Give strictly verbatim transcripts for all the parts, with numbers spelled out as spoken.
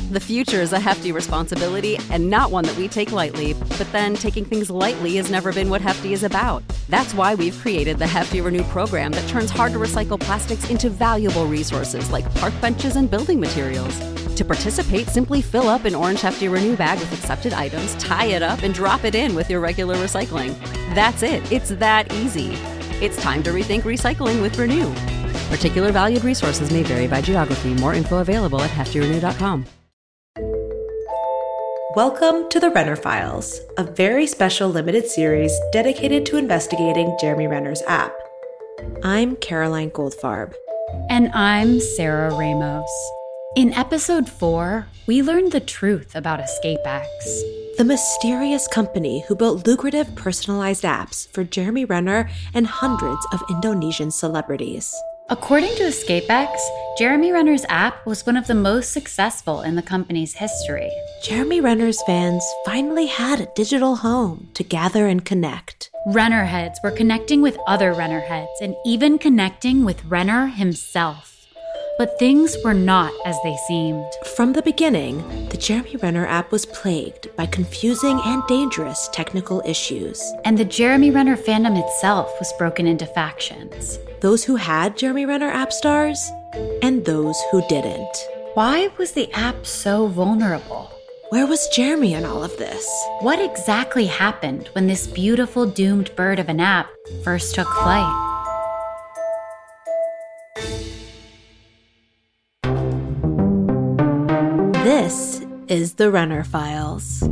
The future is a hefty responsibility and not one that we take lightly, but then taking things lightly has never been what Hefty is about. That's why we've created the Hefty Renew program that turns hard-to-recycle plastics into valuable resources like park benches and building materials. To participate, simply fill up an orange Hefty Renew bag with accepted items, tie it up, and drop it in with your regular recycling. That's it. It's that easy. It's time to rethink recycling with Renew. Particular valued resources may vary by geography. More info available at hefty renew dot com. Welcome to the Renner Files, a very special limited series dedicated to investigating Jeremy Renner's app. I'm Caroline Goldfarb. And I'm Sarah Ramos. In episode four, we learned the truth about EscapeX, the mysterious company who built lucrative personalized apps for Jeremy Renner and hundreds of Indonesian celebrities. According to EscapeX, Jeremy Renner's app was one of the most successful in the company's history. Jeremy Renner's fans finally had a digital home to gather and connect. Renner heads were connecting with other Renner heads and even connecting with Renner himself. But things were not as they seemed. From the beginning, the Jeremy Renner app was plagued by confusing and dangerous technical issues. And the Jeremy Renner fandom itself was broken into factions. Those who had Jeremy Renner app stars, and those who didn't. Why was the app so vulnerable? Where was Jeremy in all of this? What exactly happened when this beautiful doomed bird of an app first took flight? This is the Renner Files.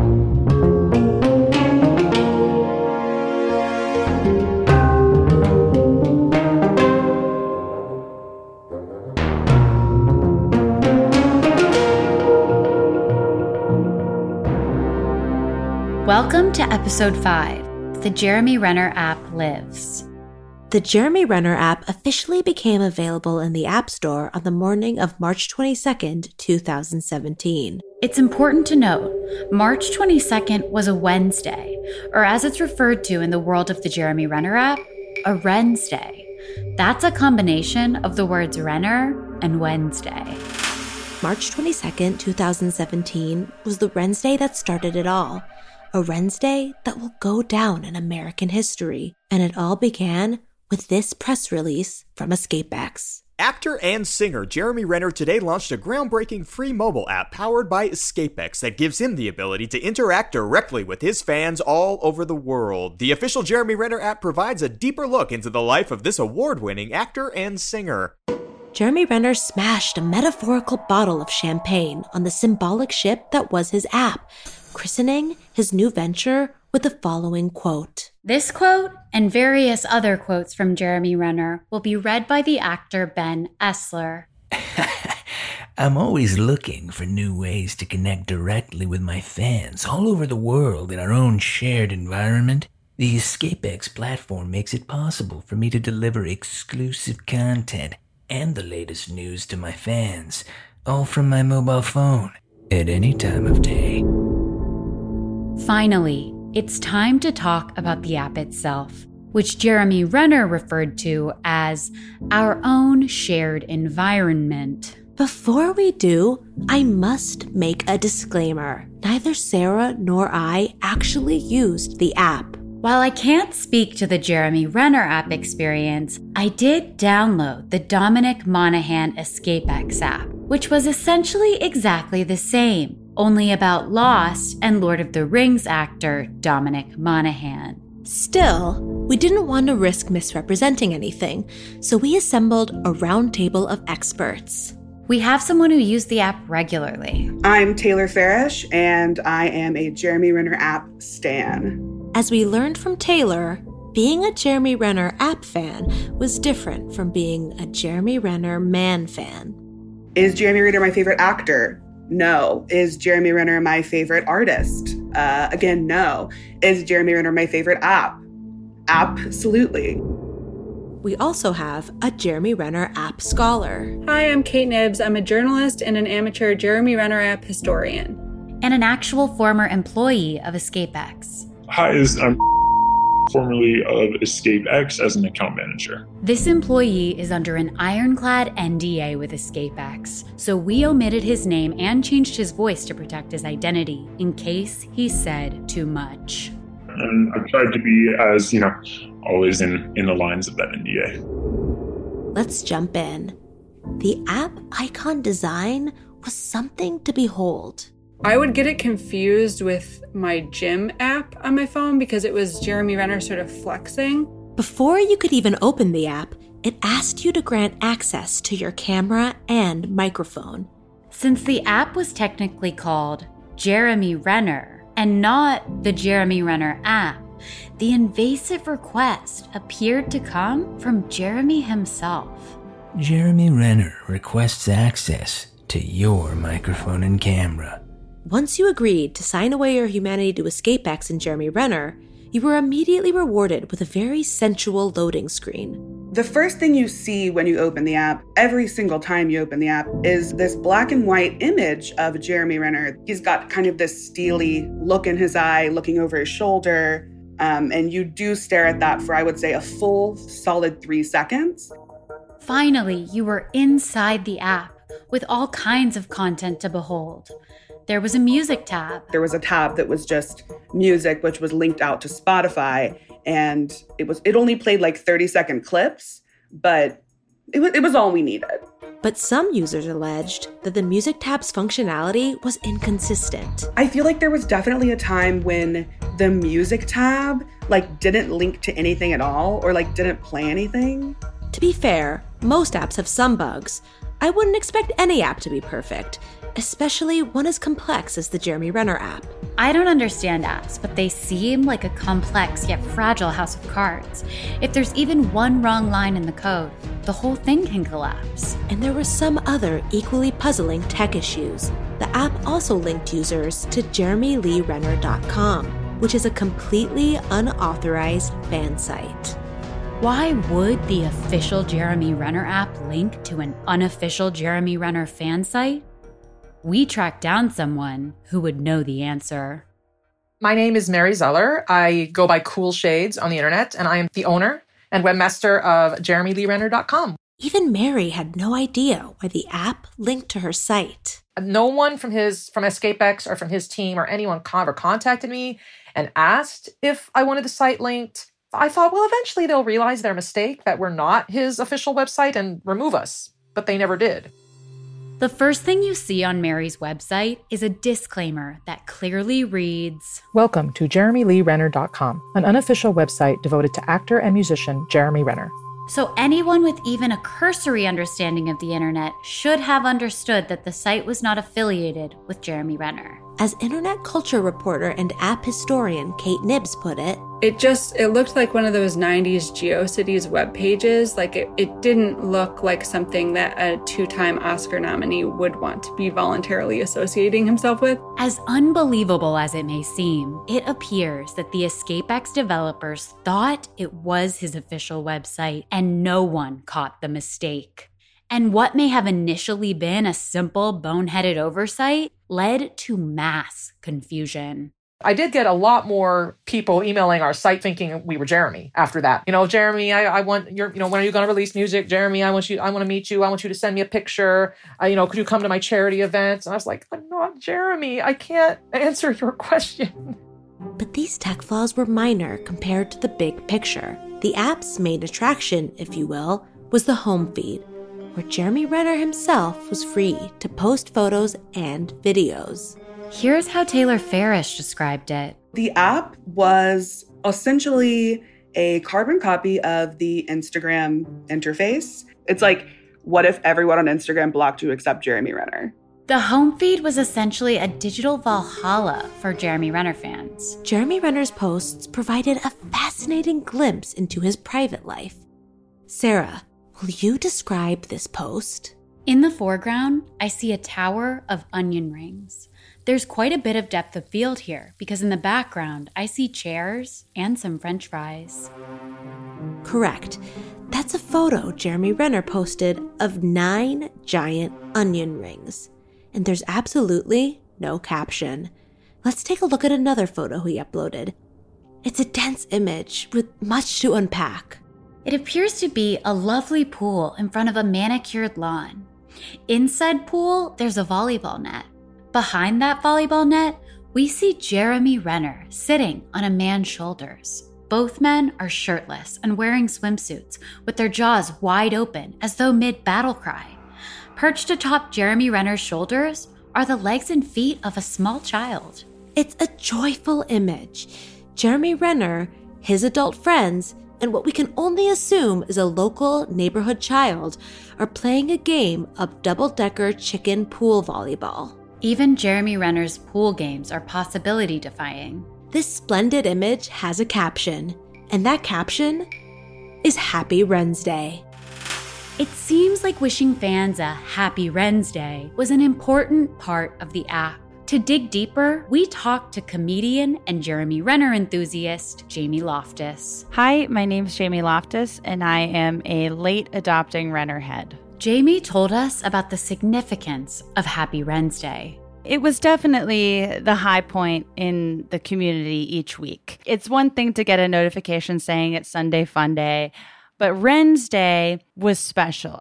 Welcome to episode five, The Jeremy Renner App Lives. The Jeremy Renner app officially became available in the App Store on the morning of March twenty-second, twenty seventeen. It's important to note, March twenty-second was a Wednesday, or as it's referred to in the world of the Jeremy Renner app, a Rensday. That's a combination of the words Renner and Wednesday. March twenty-second, twenty seventeen was the Rensday that started it all. A Rensday that will go down in American history. And it all began with this press release from EscapeX. Actor and singer Jeremy Renner today launched a groundbreaking free mobile app powered by EscapeX that gives him the ability to interact directly with his fans all over the world. The official Jeremy Renner app provides a deeper look into the life of this award-winning actor and singer. Jeremy Renner smashed a metaphorical bottle of champagne on the symbolic ship that was his app, christening his new venture with the following quote. This quote and various other quotes from Jeremy Renner will be read by the actor Ben Essler. I'm always looking for new ways to connect directly with my fans all over the world in our own shared environment. The EscapeX platform makes it possible for me to deliver exclusive content and the latest news to my fans, all from my mobile phone at any time of day. Finally, it's time to talk about the app itself, which Jeremy Renner referred to as our own shared environment. Before we do, I must make a disclaimer. Neither Sarah nor I actually used the app. While I can't speak to the Jeremy Renner app experience, I did download the Dominic Monaghan EscapeX app, which was essentially exactly the same, only about Lost and Lord of the Rings actor Dominic Monaghan. Still, we didn't want to risk misrepresenting anything, so we assembled a roundtable of experts. We have someone who used the app regularly. I'm Taylor Farish, and I am a Jeremy Renner app stan. As we learned from Taylor, being a Jeremy Renner app fan was different from being a Jeremy Renner man fan. Is Jeremy Renner my favorite actor? No. Is Jeremy Renner my favorite artist? Uh, again, no. Is Jeremy Renner my favorite app? Absolutely. We also have a Jeremy Renner app scholar. Hi, I'm Kate Nibbs. I'm a journalist and an amateur Jeremy Renner app historian. And an actual former employee of EscapeX. Hi, I'm formerly of EscapeX, as an account manager. This employee is under an ironclad N D A with EscapeX, so we omitted his name and changed his voice to protect his identity in case he said too much. And I've tried to be as, you know, always in, in the lines of that N D A. Let's jump in. The app icon design was something to behold. I would get it confused with my gym app on my phone because it was Jeremy Renner sort of flexing. Before you could even open the app, it asked you to grant access to your camera and microphone. Since the app was technically called Jeremy Renner and not the Jeremy Renner app, the invasive request appeared to come from Jeremy himself. Jeremy Renner requests access to your microphone and camera. Once you agreed to sign away your humanity to EscapeX and Jeremy Renner, you were immediately rewarded with a very sensual loading screen. The first thing you see when you open the app, every single time you open the app, is this black and white image of Jeremy Renner. He's got kind of this steely look in his eye, looking over his shoulder, um, and you do stare at that for, I would say, a full, solid three seconds. Finally, you were inside the app with all kinds of content to behold. There was a music tab. There was a tab that was just music, which was linked out to Spotify. And it was it only played like thirty second clips, but it was, it was all we needed. But some users alleged that the music tab's functionality was inconsistent. I feel like there was definitely a time when the music tab like didn't link to anything at all or like didn't play anything. To be fair, most apps have some bugs. I wouldn't expect any app to be perfect, especially one as complex as the Jeremy Renner app. I don't understand apps, but they seem like a complex yet fragile house of cards. If there's even one wrong line in the code, the whole thing can collapse. And there were some other equally puzzling tech issues. The app also linked users to jeremy lee renner dot com, which is a completely unauthorized fan site. Why would the official Jeremy Renner app link to an unofficial Jeremy Renner fan site? We tracked down someone who would know the answer. My name is Mary Zeller. I go by Cool Shades on the internet, and I am the owner and webmaster of jeremy lee renner dot com. Even Mary had no idea why the app linked to her site. No one from his from EscapeX or from his team or anyone ever contacted me and asked if I wanted the site linked. I thought, well, eventually they'll realize their mistake, that we're not his official website, and remove us. But they never did. The first thing you see on Mary's website is a disclaimer that clearly reads, Welcome to jeremy lee renner dot com, an unofficial website devoted to actor and musician Jeremy Renner. So anyone with even a cursory understanding of the internet should have understood that the site was not affiliated with Jeremy Renner. As internet culture reporter and app historian Kate Nibbs put it, It just, it looked like one of those nineties GeoCities web pages. Like it, it didn't look like something that a two-time Oscar nominee would want to be voluntarily associating himself with. As unbelievable as it may seem, it appears that the EscapeX developers thought it was his official website and no one caught the mistake. And what may have initially been a simple, boneheaded oversight led to mass confusion. I did get a lot more people emailing our site thinking we were Jeremy after that. You know, Jeremy, I, I want your, you know, when are you going to release music? Jeremy, I want you, I want to meet you. I want you to send me a picture. Uh, you know, could you come to my charity events? And I was like, I'm not Jeremy. I can't answer your question. But these tech flaws were minor compared to the big picture. The app's main attraction, if you will, was the home feed, where Jeremy Renner himself was free to post photos and videos. Here's how Taylor Farish described it. The app was essentially a carbon copy of the Instagram interface. It's like, what if everyone on Instagram blocked you except Jeremy Renner? The home feed was essentially a digital Valhalla for Jeremy Renner fans. Jeremy Renner's posts provided a fascinating glimpse into his private life. Sarah, will you describe this post? In the foreground, I see a tower of onion rings. There's quite a bit of depth of field here because in the background, I see chairs and some French fries. Correct. That's a photo Jeremy Renner posted of nine giant onion rings. And there's absolutely no caption. Let's take a look at another photo he uploaded. It's a dense image with much to unpack. It appears to be a lovely pool in front of a manicured lawn. In said pool, there's a volleyball net. Behind that volleyball net, we see Jeremy Renner sitting on a man's shoulders. Both men are shirtless and wearing swimsuits with their jaws wide open as though mid-battle cry. Perched atop Jeremy Renner's shoulders are the legs and feet of a small child. It's a joyful image. Jeremy Renner, his adult friends, and what we can only assume is a local neighborhood child are playing a game of double-decker chicken pool volleyball. Even Jeremy Renner's pool games are possibility-defying. This splendid image has a caption, and that caption is Happy Wren's Day. It seems like wishing fans a Happy Wren's Day was an important part of the app. To dig deeper, we talked to comedian and Jeremy Renner enthusiast, Jamie Loftus. Hi, my name's Jamie Loftus, and I am a late adopting Renner head. Jamie told us about the significance of Happy Wren's Day. It was definitely the high point in the community each week. It's one thing to get a notification saying it's Sunday Fun Day, but Wren's Day was special.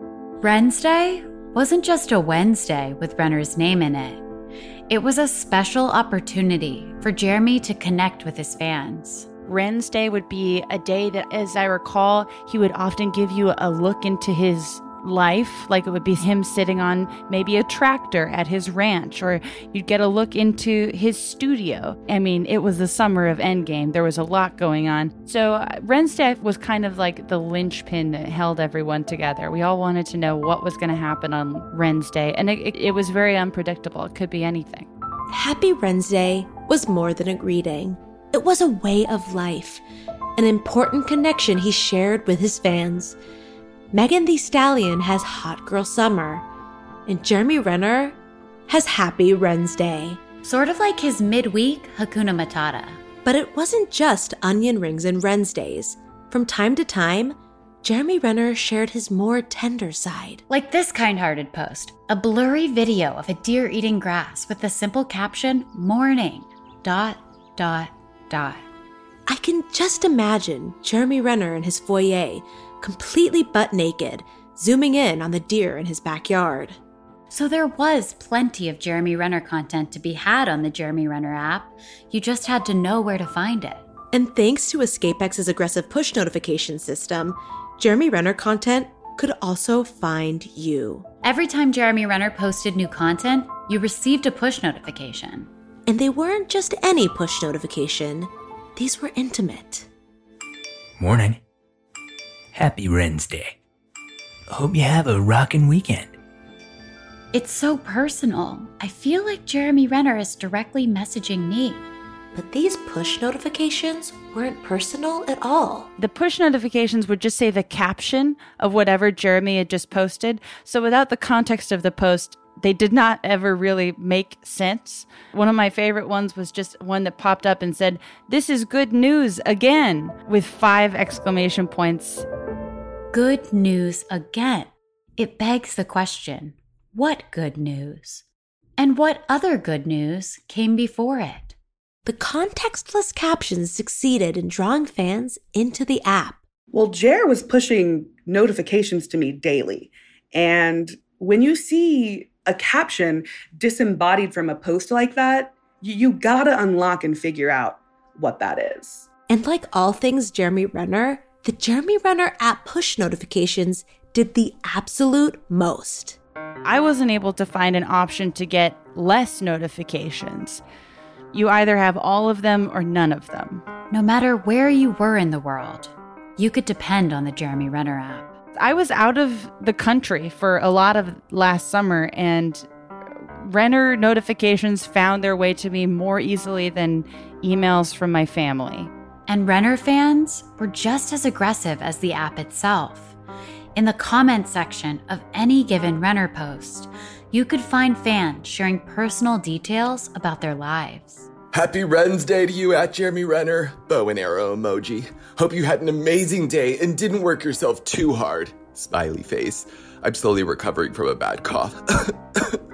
Wren's Day wasn't just a Wednesday with Renner's name in it. It was a special opportunity for Jeremy to connect with his fans. Wren's Day would be a day that, as I recall, he would often give you a look into his life, like it would be him sitting on maybe a tractor at his ranch, or you'd get a look into his studio. I mean, it was the summer of Endgame. There was a lot going on. So uh, Wren's Day was kind of like the linchpin that held everyone together. We all wanted to know what was going to happen on Wren's Day, and it, it, it was very unpredictable. It could be anything. Happy Wren's Day was more than a greeting. It was a way of life, an important connection he shared with his fans. Megan Thee Stallion has Hot Girl Summer, and Jeremy Renner has Happy Wren's Day. Sort of like his midweek Hakuna Matata. But it wasn't just onion rings and Wren's Days. From time to time, Jeremy Renner shared his more tender side. Like this kind-hearted post, a blurry video of a deer eating grass with the simple caption, morning, dot, dot, dot. I can just imagine Jeremy Renner in his foyer, completely butt naked, zooming in on the deer in his backyard. So there was plenty of Jeremy Renner content to be had on the Jeremy Renner app. You just had to know where to find it. And thanks to EscapeX's aggressive push notification system, Jeremy Renner content could also find you. Every time Jeremy Renner posted new content, you received a push notification. And they weren't just any push notification. These were intimate. Morning. Happy Wren's Day. Hope you have a rockin' weekend. It's so personal. I feel like Jeremy Renner is directly messaging me. But these push notifications weren't personal at all. The push notifications would just say the caption of whatever Jeremy had just posted. So without the context of the post, they did not ever really make sense. One of my favorite ones was just one that popped up and said, "This is good news again," with five exclamation points. Good news again. It begs the question, what good news? And what other good news came before it? The contextless captions succeeded in drawing fans into the app. Well, Jer was pushing notifications to me daily. And when you see a caption disembodied from a post like that, you, you gotta unlock and figure out what that is. And like all things Jeremy Renner, the Jeremy Renner app push notifications did the absolute most. I wasn't able to find an option to get less notifications. You either have all of them or none of them. No matter where you were in the world, you could depend on the Jeremy Renner app. I was out of the country for a lot of last summer, and Renner notifications found their way to me more easily than emails from my family. And Renner fans were just as aggressive as the app itself. In the comment section of any given Renner post, you could find fans sharing personal details about their lives. Happy Wren's Day to you at Jeremy Renner. Bow and arrow emoji. Hope you had an amazing day and didn't work yourself too hard. Smiley face. I'm slowly recovering from a bad cough.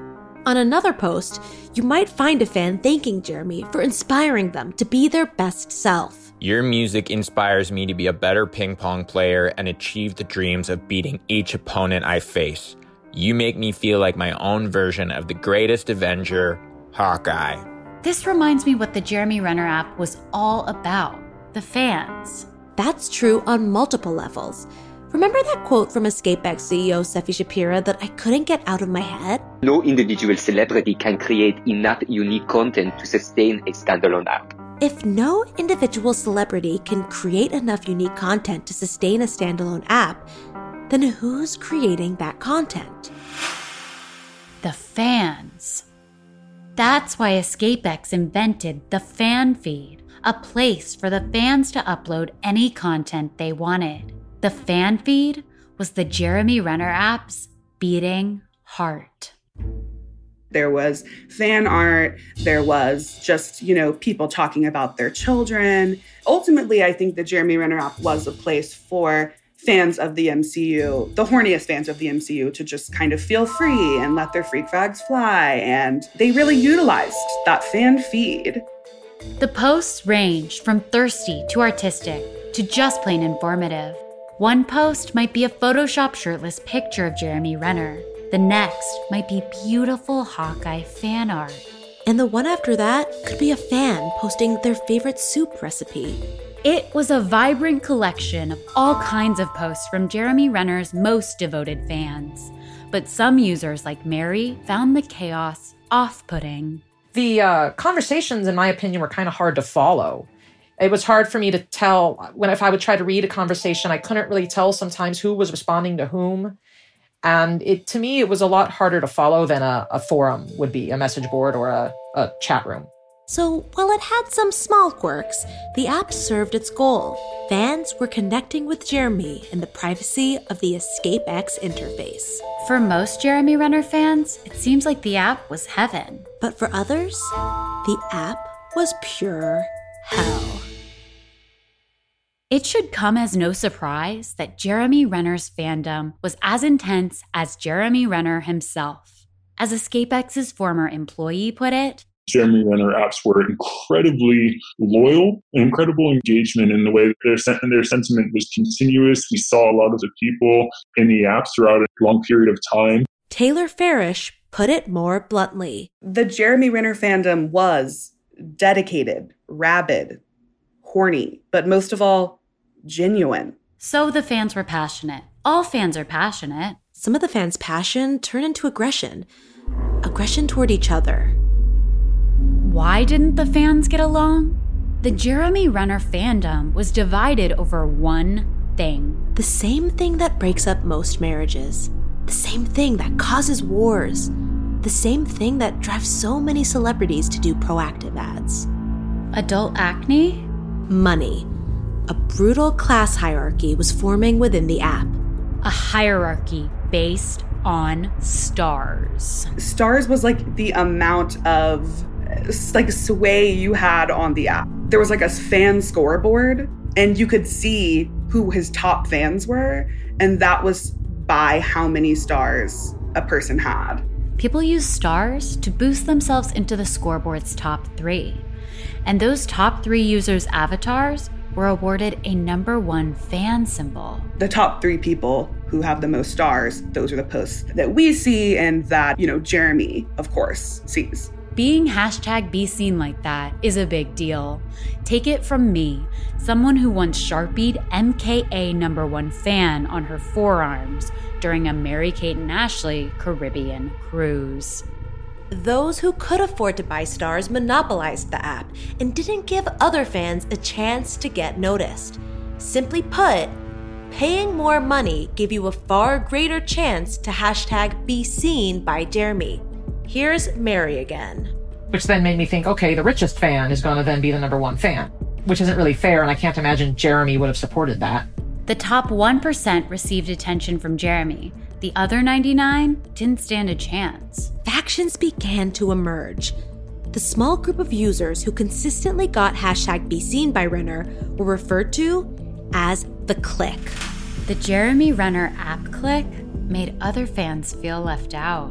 On another post, you might find a fan thanking Jeremy for inspiring them to be their best self. Your music inspires me to be a better ping pong player and achieve the dreams of beating each opponent I face. You make me feel like my own version of the greatest Avenger, Hawkeye. This reminds me what the Jeremy Renner app was all about, the fans. That's true on multiple levels. Remember that quote from EscapeX C E O Sefi Shapira that I couldn't get out of my head? No individual celebrity can create enough unique content to sustain a standalone app. If no individual celebrity can create enough unique content to sustain a standalone app, then who's creating that content? The fans. That's why EscapeX invented the fan feed, a place for the fans to upload any content they wanted. The fan feed was the Jeremy Renner app's beating heart. There was fan art, there was just, you know, people talking about their children. Ultimately, I think the Jeremy Renner app was a place for fans of the M C U, the horniest fans of the M C U, to just kind of feel free and let their freak flags fly. And they really utilized that fan feed. The posts ranged from thirsty to artistic to just plain informative. One post might be a Photoshop shirtless picture of Jeremy Renner. The next might be beautiful Hawkeye fan art. And the one after that could be a fan posting their favorite soup recipe. It was a vibrant collection of all kinds of posts from Jeremy Renner's most devoted fans. But some users, like Mary, found the chaos off-putting. The uh, conversations, in my opinion, were kind of hard to follow. It was hard for me to tell, when if I would try to read a conversation, I couldn't really tell sometimes who was responding to whom. And it to me, it was a lot harder to follow than a, a forum would be, a message board or a, a chat room. So while it had some small quirks, the app served its goal. Fans were connecting with Jeremy in the privacy of the EscapeX interface. For most Jeremy Renner fans, it seems like the app was heaven. But for others, the app was pure hell. It should come as no surprise that Jeremy Renner's fandom was as intense as Jeremy Renner himself. As EscapeX's former employee put it, Jeremy Renner apps were incredibly loyal, incredible engagement in the way that their, sen- their sentiment was continuous. We saw a lot of the people in the apps throughout a long period of time. Taylor Farish put it more bluntly. The Jeremy Renner fandom was dedicated, rabid, horny, but most of all, genuine. So the fans were passionate. All fans are passionate. Some of the fans' passion turned into aggression. Aggression toward each other. Why didn't the fans get along? The Jeremy Renner fandom was divided over one thing. The same thing that breaks up most marriages. The same thing that causes wars. The same thing that drives so many celebrities to do proactive ads. Adult acne? Money. A brutal class hierarchy was forming within the app. A hierarchy based on stars. Stars was like the amount of like sway you had on the app. There was like a fan scoreboard and you could see who his top fans were, and that was by how many stars a person had. People use stars to boost themselves into the scoreboard's top three. And those top three users' avatars were awarded a number one fan symbol. The top three people who have the most stars, those are the posts that we see and that, you know, Jeremy, of course, sees. Being hashtag be seen like that is a big deal. Take it from me, someone who once Sharpied M K A number one fan on her forearms during a Mary-Kate and Ashley Caribbean cruise. Those who could afford to buy stars monopolized the app and didn't give other fans a chance to get noticed. Simply put, paying more money gave you a far greater chance to hashtag be seen by Jeremy. Here's Mary again. Which then made me think, okay, the richest fan is going to then be the number one fan, which isn't really fair, and I can't imagine Jeremy would have supported that. The top one percent received attention from Jeremy. The other ninety-nine didn't stand a chance. Factions began to emerge. The small group of users who consistently got hashtag be seen by Renner were referred to as the clique. The Jeremy Renner app clique made other fans feel left out.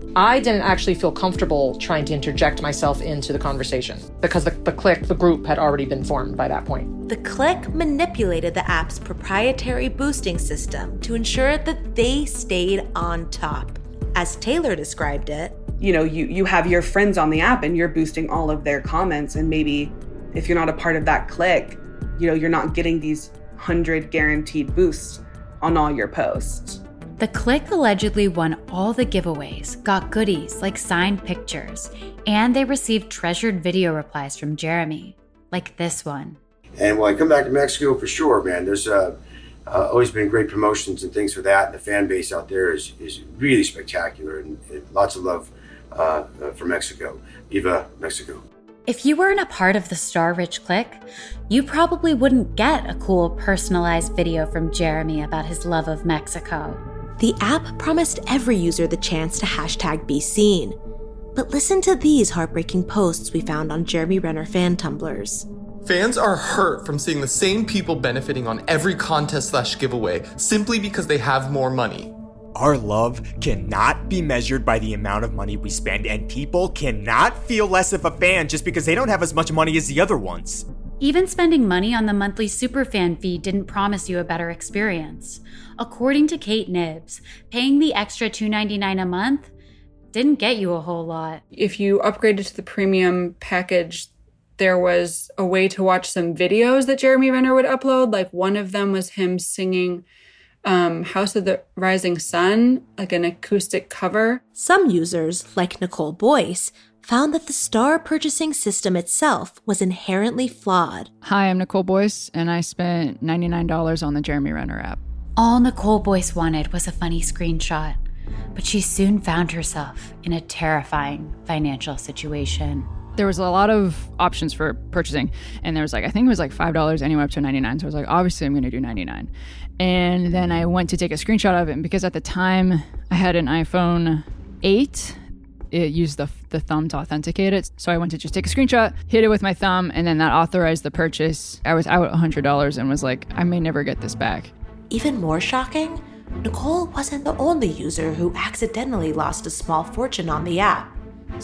I didn't actually feel comfortable trying to interject myself into the conversation because the, the clique, the group had already been formed by that point. The clique manipulated the app's proprietary boosting system to ensure that they stayed on top. As Taylor described it, you know, you, you have your friends on the app and you're boosting all of their comments. And maybe if you're not a part of that clique, you know, you're not getting these one hundred guaranteed boosts on all your posts. The clique allegedly won all the giveaways, got goodies like signed pictures, and they received treasured video replies from Jeremy, like this one. And when I come back to Mexico, for sure, man, there's uh, uh, always been great promotions and things for that. And the fan base out there is, is really spectacular, and, and lots of love uh, uh, for Mexico. Viva Mexico. If you weren't a part of the star-rich clique, you probably wouldn't get a cool personalized video from Jeremy about his love of Mexico. The app promised every user the chance to hashtag be seen. But listen to these heartbreaking posts we found on Jeremy Renner fan tumblers. Fans are hurt from seeing the same people benefiting on every contest slash giveaway simply because they have more money. Our love cannot be measured by the amount of money we spend, and people cannot feel less of a fan just because they don't have as much money as the other ones. Even spending money on the monthly superfan fee didn't promise you a better experience. According to Kate Nibbs, paying the extra two dollars and ninety-nine cents a month didn't get you a whole lot. If you upgraded to the premium package, there was a way to watch some videos that Jeremy Renner would upload. Like one of them was him singing um, House of the Rising Sun, like an acoustic cover. Some users, like Nicole Boyce, found that the star purchasing system itself was inherently flawed. Hi, I'm Nicole Boyce, and I spent ninety-nine dollars on the Jeremy Renner app. All Nicole Boyce wanted was a funny screenshot, but she soon found herself in a terrifying financial situation. There was a lot of options for purchasing, and there was like, I think it was like five dollars anywhere up to ninety-nine dollars, so I was like, obviously I'm going to do ninety-nine dollars. And then I went to take a screenshot of it, and because at the time I had an iPhone eight, it used the the thumb to authenticate it. So I went to just take a screenshot, hit it with my thumb, and then that authorized the purchase. I was out one hundred dollars and was like, I may never get this back. Even more shocking, Nicole wasn't the only user who accidentally lost a small fortune on the app.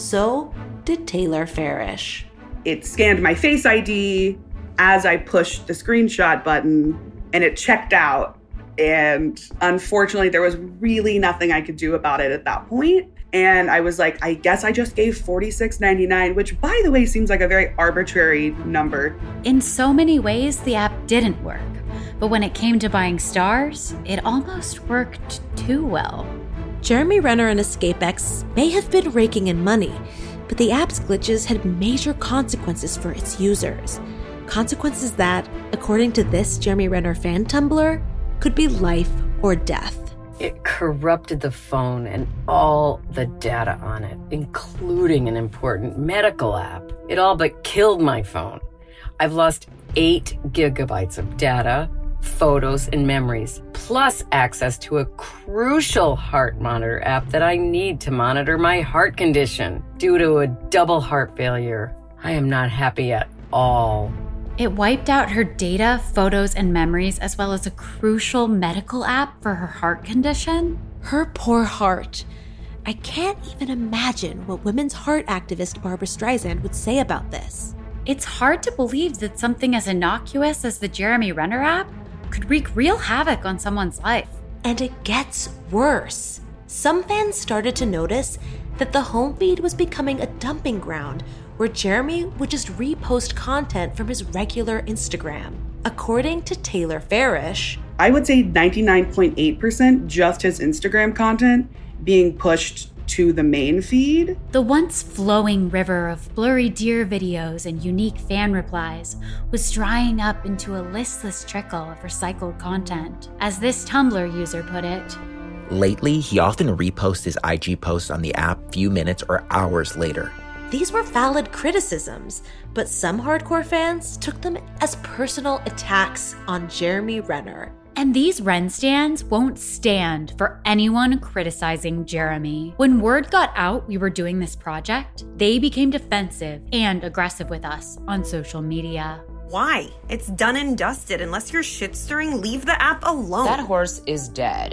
So did Taylor Farish. It scanned my Face I D as I pushed the screenshot button, and it checked out. And unfortunately, there was really nothing I could do about it at that point. And I was like, I guess I just gave forty-six ninety-nine, which, by the way, seems like a very arbitrary number. In so many ways, the app didn't work. But when it came to buying stars, it almost worked too well. Jeremy Renner and EscapeX may have been raking in money, but the app's glitches had major consequences for its users. Consequences that, according to this Jeremy Renner fan Tumblr, could be life or death. It corrupted the phone and all the data on it, including an important medical app. It all but killed my phone. I've lost eight gigabytes of data, photos, and memories, plus access to a crucial heart monitor app that I need to monitor my heart condition due to a double heart failure. I am not happy at all. It wiped out her data, photos, and memories, as well as a crucial medical app for her heart condition. Her poor heart. I can't even imagine what women's heart activist Barbra Streisand would say about this. It's hard to believe that something as innocuous as the Jeremy Renner app could wreak real havoc on someone's life. And it gets worse. Some fans started to notice that the home feed was becoming a dumping ground where Jeremy would just repost content from his regular Instagram. According to Taylor Farish, I would say ninety-nine point eight percent just his Instagram content being pushed to the main feed. The once flowing river of blurry deer videos and unique fan replies was drying up into a listless trickle of recycled content. As this Tumblr user put it, lately, he often reposts his I G posts on the app few minutes or hours later. These were valid criticisms, but some hardcore fans took them as personal attacks on Jeremy Renner. And these Ren stans won't stand for anyone criticizing Jeremy. When word got out we were doing this project, they became defensive and aggressive with us on social media. Why? It's done and dusted. Unless you're shit-stirring, leave the app alone. That horse is dead.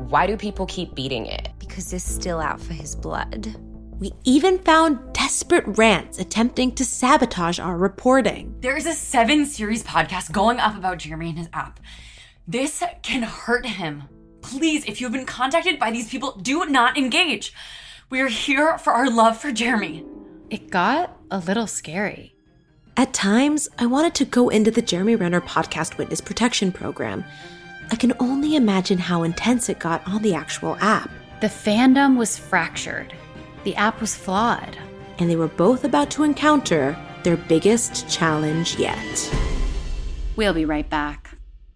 Why do people keep beating it? Because they're still out for his blood. We even found desperate rants attempting to sabotage our reporting. There is a seven-series podcast going up about Jeremy and his app. This can hurt him. Please, if you've been contacted by these people, do not engage. We are here for our love for Jeremy. It got a little scary. At times, I wanted to go into the Jeremy Renner podcast witness protection program. I can only imagine how intense it got on the actual app. The fandom was fractured. The app was flawed. And they were both about to encounter their biggest challenge yet. We'll be right back.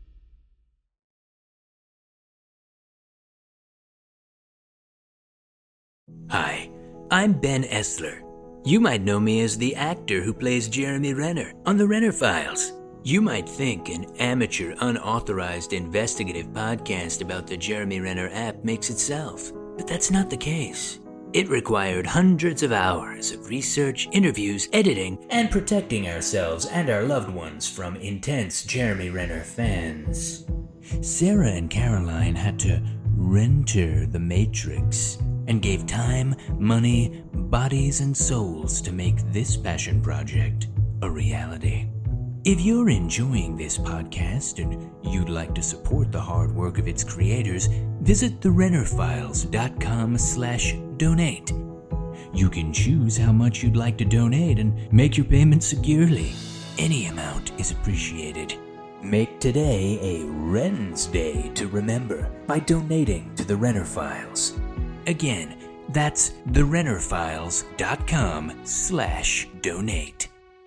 Hi, I'm Ben Essler. You might know me as the actor who plays Jeremy Renner on The Renner Files. You might think an amateur, unauthorized investigative podcast about the Jeremy Renner app makes itself, but that's not the case. It required hundreds of hours of research, interviews, editing, and protecting ourselves and our loved ones from intense Jeremy Renner fans. Sarah and Caroline had to renter the Matrix and gave time, money, bodies, and souls to make this passion project a reality. If you're enjoying this podcast and you'd like to support the hard work of its creators, visit the renner files dot com slash donate. You can choose how much you'd like to donate and make your payment securely. Any amount is appreciated. Make today a Ren's Day to remember by donating to the Renner Files. Again, that's the renner files dot com slash donate.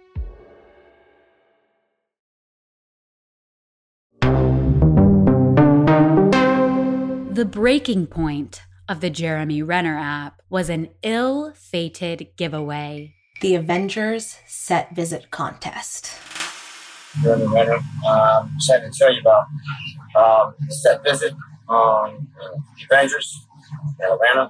The breaking point of the Jeremy Renner app was an ill-fated giveaway. The Avengers Set Visit Contest. Jeremy Renner, um, excited to tell you about um, Set Visit on uh, the Avengers in Atlanta,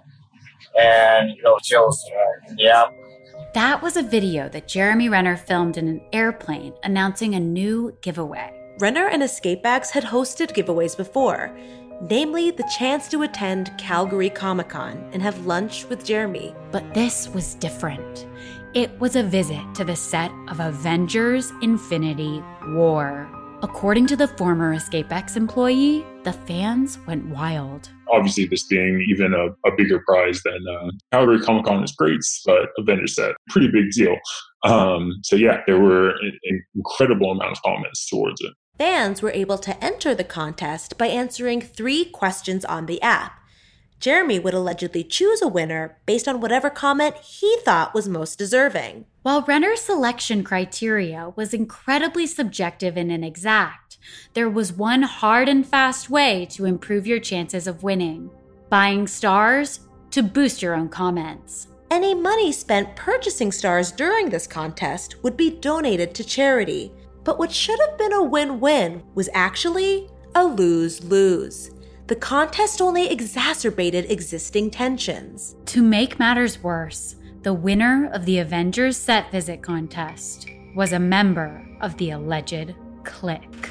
and you know, chills uh, in the app. That was a video that Jeremy Renner filmed in an airplane announcing a new giveaway. Renner and Escape Bags had hosted giveaways before, namely the chance to attend Calgary Comic-Con and have lunch with Jeremy. But this was different. It was a visit to the set of Avengers Infinity War. According to the former EscapeX employee, the fans went wild. Obviously, this being even a, a bigger prize than uh, Calgary Comic Con is great, but Avengers set, pretty big deal. Um, so yeah, there were an, an incredible amount of comments towards it. Fans were able to enter the contest by answering three questions on the app. Jeremy would allegedly choose a winner based on whatever comment he thought was most deserving. While Renner's selection criteria was incredibly subjective and inexact, there was one hard and fast way to improve your chances of winning: buying stars to boost your own comments. Any money spent purchasing stars during this contest would be donated to charity. But what should have been a win-win was actually a lose-lose. The contest only exacerbated existing tensions. To make matters worse, the winner of the Avengers Set Visit contest was a member of the alleged clique.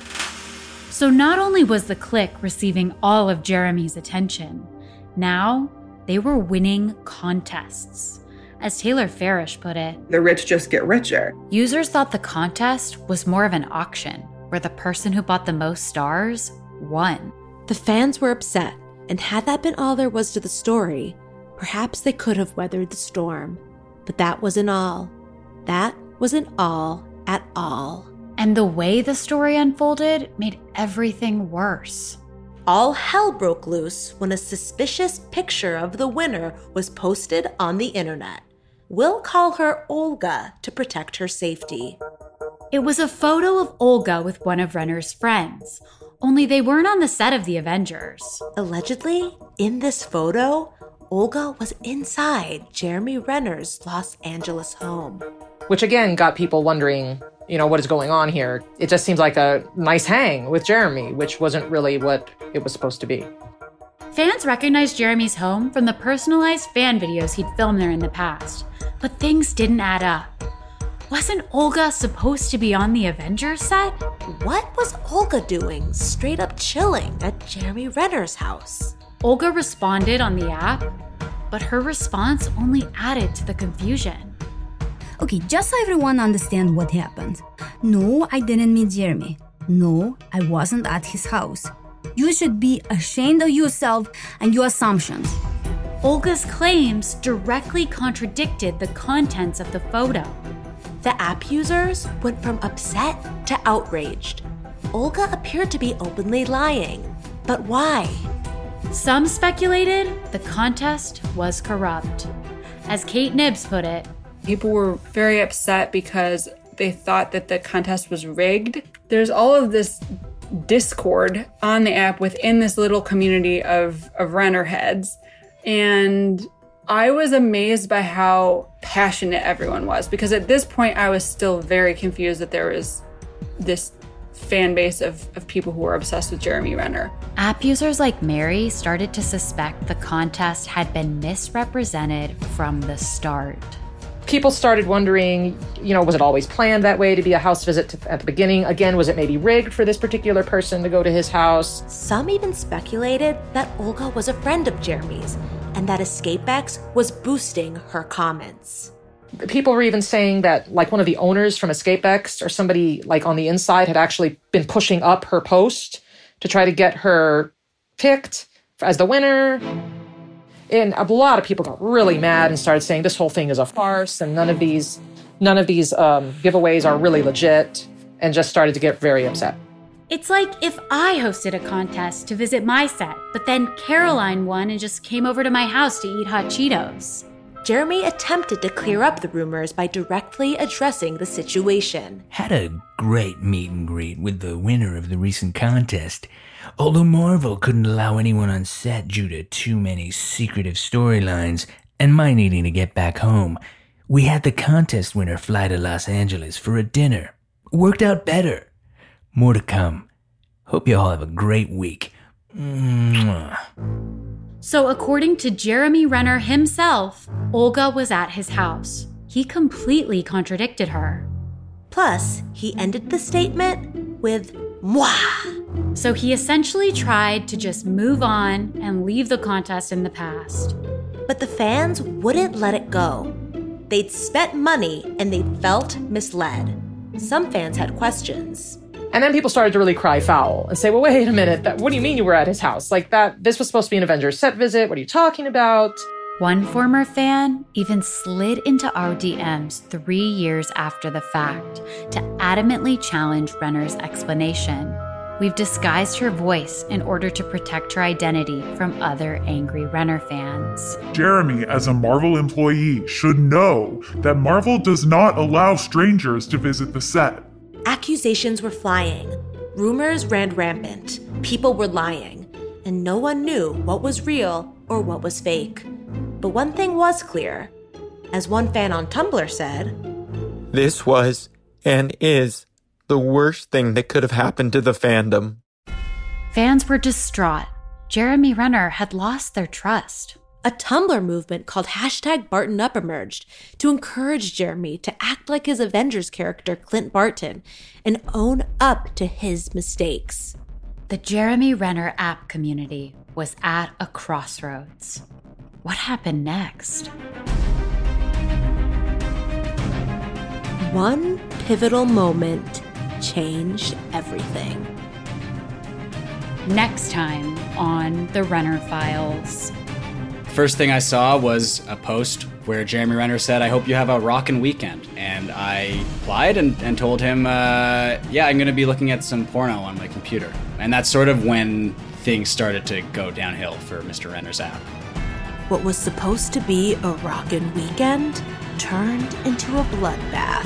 So not only was the clique receiving all of Jeremy's attention, now they were winning contests. As Taylor Farish put it, the rich just get richer. Users thought the contest was more of an auction, where the person who bought the most stars won. The fans were upset, and had that been all there was to the story, perhaps they could have weathered the storm. But that wasn't all. That wasn't all at all. And the way the story unfolded made everything worse. All hell broke loose when a suspicious picture of the winner was posted on the internet. We'll call her Olga to protect her safety. It was a photo of Olga with one of Renner's friends, only they weren't on the set of the Avengers. Allegedly, in this photo, Olga was inside Jeremy Renner's Los Angeles home. Which again got people wondering, you know, what is going on here? It just seems like a nice hang with Jeremy, which wasn't really what it was supposed to be. Fans recognized Jeremy's home from the personalized fan videos he'd filmed there in the past, but things didn't add up. Wasn't Olga supposed to be on the Avengers set? What was Olga doing straight up chilling at Jeremy Renner's house? Olga responded on the app, but her response only added to the confusion. Okay, just so everyone understands what happened. No, I didn't meet Jeremy. No, I wasn't at his house. You should be ashamed of yourself and your assumptions. Olga's claims directly contradicted the contents of the photo. The app users went from upset to outraged. Olga appeared to be openly lying. But why? Some speculated the contest was corrupt. As Kate Nibbs put it, people were very upset because they thought that the contest was rigged. There's all of this discord on the app within this little community of, of Renner heads. And I was amazed by how passionate everyone was, because at this point I was still very confused that there was this fan base of, of people who were obsessed with Jeremy Renner. App users like Mary started to suspect the contest had been misrepresented from the start. People started wondering, you know, was it always planned that way to be a house visit to, at the beginning? Again, was it maybe rigged for this particular person to go to his house? Some even speculated that Olga was a friend of Jeremy's and that EscapeX was boosting her comments. People were even saying that, like, one of the owners from EscapeX or somebody, like, on the inside had actually been pushing up her post to try to get her picked as the winner. And a lot of people got really mad and started saying this whole thing is a farce and none of these none of these um, giveaways are really legit, and just started to get very upset. It's like if I hosted a contest to visit my set, but then Caroline won and just came over to my house to eat hot Cheetos. Jeremy attempted to clear up the rumors by directly addressing the situation. Had a great meet and greet with the winner of the recent contest. Although Marvel couldn't allow anyone on set due to too many secretive storylines and my needing to get back home, we had the contest winner fly to Los Angeles for a dinner. Worked out better. More to come. Hope you all have a great week. Mwah. So according to Jeremy Renner himself, Olga was at his house. He completely contradicted her. Plus, he ended the statement with mwah. So he essentially tried to just move on and leave the contest in the past. But the fans wouldn't let it go. They'd spent money and they felt misled. Some fans had questions. And then people started to really cry foul and say, well, wait a minute, that, what do you mean you were at his house? Like that, this was supposed to be an Avengers set visit. What are you talking about? One former fan even slid into our D Ms three years after the fact to adamantly challenge Renner's explanation. We've disguised her voice in order to protect her identity from other angry Renner fans. Jeremy, as a Marvel employee, should know that Marvel does not allow strangers to visit the set. Accusations were flying. Rumors ran rampant. People were lying. And no one knew what was real or what was fake. But one thing was clear. As one fan on Tumblr said, "This was and is the worst thing that could have happened to the fandom." Fans were distraught. Jeremy Renner had lost their trust. A Tumblr movement called hashtag Barton Up emerged to encourage Jeremy to act like his Avengers character Clint Barton and own up to his mistakes. The Jeremy Renner app community was at a crossroads. What happened next? One pivotal moment changed everything. Next time on The Renner Files. First thing I saw was a post where Jeremy Renner said, "I hope you have a rockin' weekend." And I replied and, and told him, uh, yeah, I'm going to be looking at some porno on my computer. And that's sort of when things started to go downhill for Mister Renner's app. What was supposed to be a rockin' weekend turned into a bloodbath.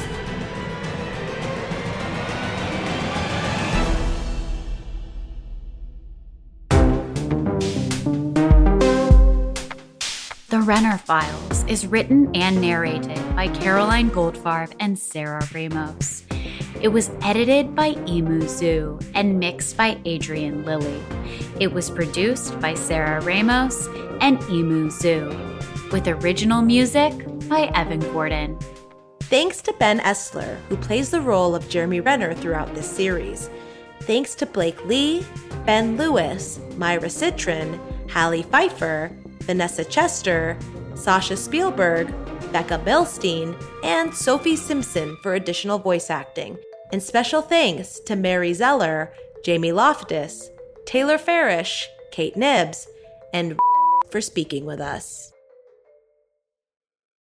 The Renner Files is written and narrated by Caroline Goldfarb and Sarah Ramos. It was edited by Emu Zoo and mixed by Adrian Lilly. It was produced by Sarah Ramos and Emu Zoo, with original music by Evan Gordon. Thanks to Ben Esler, who plays the role of Jeremy Renner throughout this series. Thanks to Blake Lee, Ben Lewis, Myra Citron, Hallie Pfeiffer, Vanessa Chester, Sasha Spielberg, Becca Milstein, and Sophie Simpson for additional voice acting. And special thanks to Mary Zeller, Jamie Loftus, Taylor Farish, Kate Nibbs, and for speaking with us.